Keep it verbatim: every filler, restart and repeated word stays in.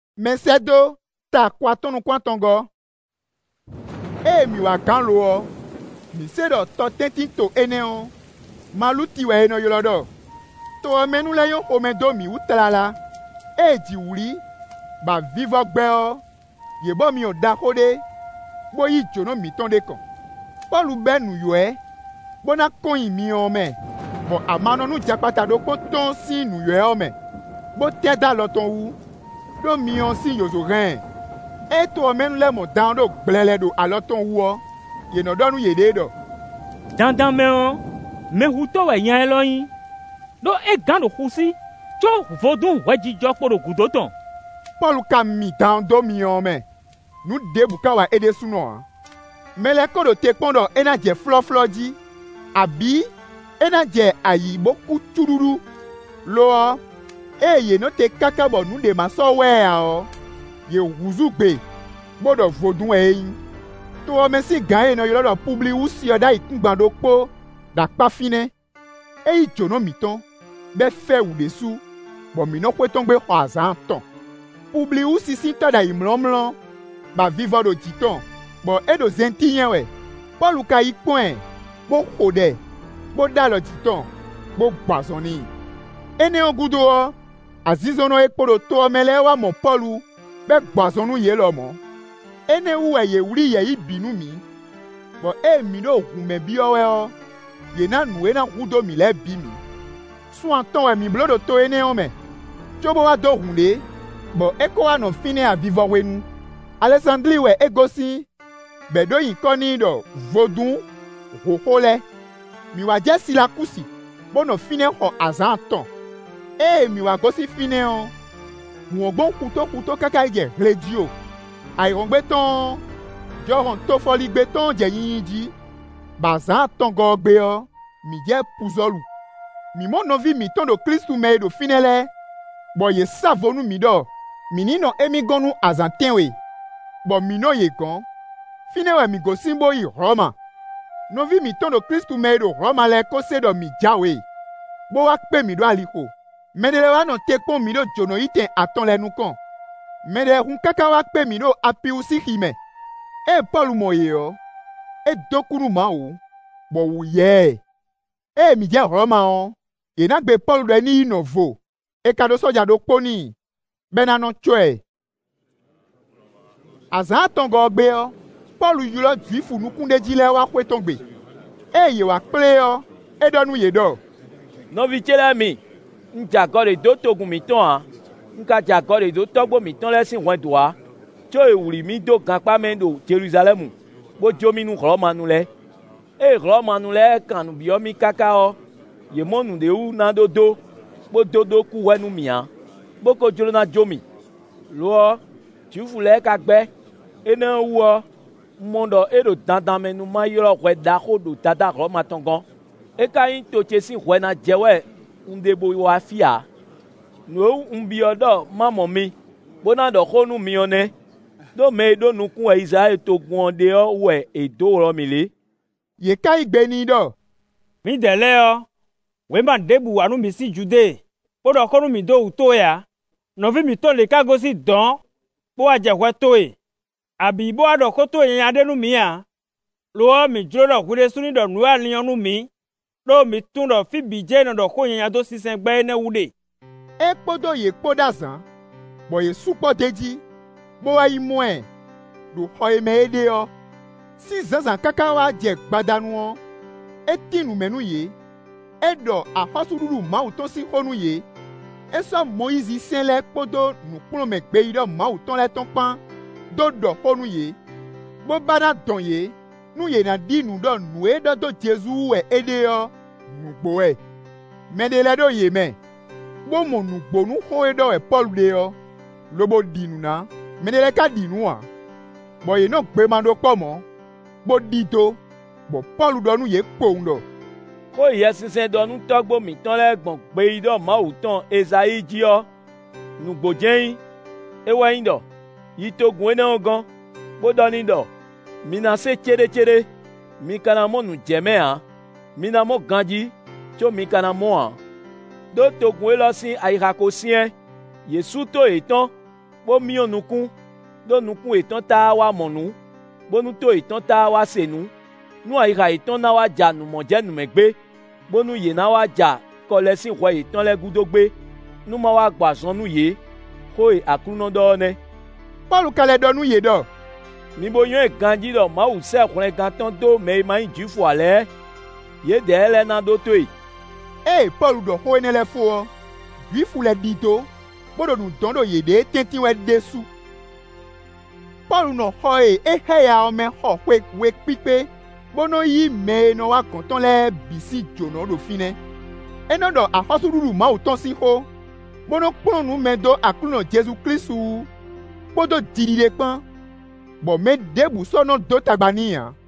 Mesedo ta kwatonu kwatongo. E mi wa gan lo o. Mi se do to tenti to ene o. Maluti wa eno yolodo. To menu le yon omedo mi utalala. E di wuli. Ba vivo gbe o. Ye bo mi o da kode. Bo yi jono mi ton de kon. Paulu ben nu yo e. Bona kon yi mi o me. Bo amano nu jakpata do ko ton si nu yo e o me. Bo te da lo ton wu. Do mi on si yozo ren. E to menu le mo dan do gblele do alo ton wu o. Ye no do nu ye de do. Dandan me o. Me huto we yan eloyin. Do e gan do husi. Cho vodun weji jo kporo gudo ton. Paul ka mi dan do mi on me. Nu de buka wa ede suno. Mele kodo te kondo ena je flo flo ji. Abi ena je ayi boku tururu. Lo e ye no te kaka bo nu de maso we a o. Ye wuzu gbe. Bodo vodun e yin. To o me si gan e no yo do publi usi oda ikungbando po. Da pa fine. E yi jono mi ton. Be fe ou desu. Bon mi no kwe ton gbe ho azan ton. Publi usi si to da imlomlon. Ba vivo do jiton. Bon e do zenti yen we. Paul ka yi point. Bo kode. Bo da lo jiton. Bo gbazoni. Ene on gudo o. Azizono ekporo to mele wa mon Paulu. Be gbazonu ye lo mo. Ene uwe ye wuri ye ibinu mi. Bon e mi no gume bi o we o. Ye na nuwe na gudo mi le bi mi. Sou an ton we mi blodo to ene on me. Chobo wa do hunde. Bon e ko wa no fine a vivo we nu. Alessandri we egosi. Bedo yi koni do vodun hohole. Mi wa je si la kusi. Bono fine ho azan ton. E mi wa gosi fine on. Mo bon kuto kuto kaka je radio. Ai rongbe ton. Jo ron to foli gbe ton je yin ji. Bazan ton go gbe o. Mi je puzolu. Mi mo no vi mi ton do Kristu me do finele. Bo ye savonu mi do. Mi ni no emi gonu azan tenwe. Bo mi no ye gon. Finewe mi go simbo yi Roma. No vi mi ton do Kristu me do Roma le kose do mi jawe. Bo wak pe mi do aliko. Medele wa no tekpon mi do jono iten aton le nou kon. Medele hun kaka wak pe mi do api usi hime. E Paul mo ye o. E dokuru ma ou. Bo ou ye. E mi je Roma on. E nak be Paul do ni inovo. E kado soja do poni. Benanon chwe. Azan ton go gbe o. Paul yulo juifu nu kunde jile wa kwe ton gbe. E ye wa ple o. E do nu ye do. No vi chela mi. Nja gore do togun mi ton a. Nka ja gore do togbo mi ton lesin wen do a. Cho e wuri mi do kan pa men do Jerusalem. Bo jo mi nu Roma nu le. E Roma nu le kan nu bi o mi kaka o. Ye mo nu de u na do do. Bo do do ku we nu mi a. Bo ko jolo na jo mi. Lo juifu le ka gbe. E na wu o. Mondo e do dandan menu ma yoro kwe da ko do dada Roma tongon. E ka yin to chesi kwe na jewe undebo wa fia. No umbi odo mamo mi. Bona do ko nu mi one. Do me do nu kun e Israel to gun de o we e do ro mi le. Ye ka igbe ni do. Mi dele o. We man debu anu mi si Jude. Po do ko nu mi do uto ya. No vi mi to le ka go si don. Po a je kwe to e. Abi bo ado ko to yen ade nu mi a. Lo mi jro do kure suni do nu ali nu mi. Do mi tun do fi bi je no do ko yen ado sisen gbe ne wude. E podo ye poda zan. Bo ye supo deji. Bo wa yi moen. Do hoye me ede o. Si zan kaka wa je gbadanu o. E tinu menu ye. E do a hosururu ma uton si honu ye. E so Moïse sen le podo nu kuno me gbe yi do ma uton le ton pan. Do do honu ye. Bo bana don ye. Nu ye na di nu do nu e do do Jesu we ede yo. Nu gbo e. Mendele do ye me. Bo mo nu gbo nu ho e do e Paul de yo. Lobo di nu na. Mendele ka di nu a. Bo ye no gbe man do po mo. Bo di to. Bo Paul do nu ye po ndo. Ko ye sisen do nu togbo mi ton le gbon gbe do ma o ton Esai ji o. Nu gbo jeyin. E wa yin do. Yi to gun ene ogan. Bo do ni do. Mina se chere chere. Mi kana mo nu jeme a. Mina mo ganji. Cho mi kana mo a. Do to gun lo sin aira ko sien. Yesu to eton. bo mio nukun do nukun etan ta wa monu bo nu to etan ta wa senu nu ayiha etan na wa ja nu moje nu megbe bo nu ye na wa ja ko le sin hwe etan le gudogbe nu ma wa gbazon nu ye hoi akruno do ne Paul kale do nu ye do mi bo yon ganji do ma u se kure gan ton do me ma ju fo ale ye de ele na do to Eh, Paul do ho ne le fo. Juifu le dito. Bodo nu dondo ye de tentin we desu. Paul no ho e e he ya o me ho we we pipe. Bono yi me no wa konton le bisi jono do fine. E no do a hosu ruru ma o ton si ho. Bono pon nu me do akuno Jesus Christu. Bodo didire pan. Bo me debu so no do tagbani ya.